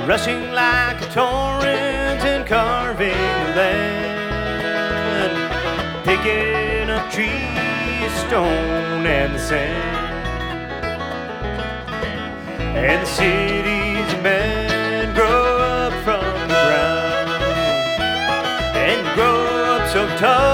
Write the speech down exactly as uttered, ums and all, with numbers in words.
rushing like a torrent and carving land, picking up trees, stone, and the sand. And the cities of men grow up from the ground and grow up so tall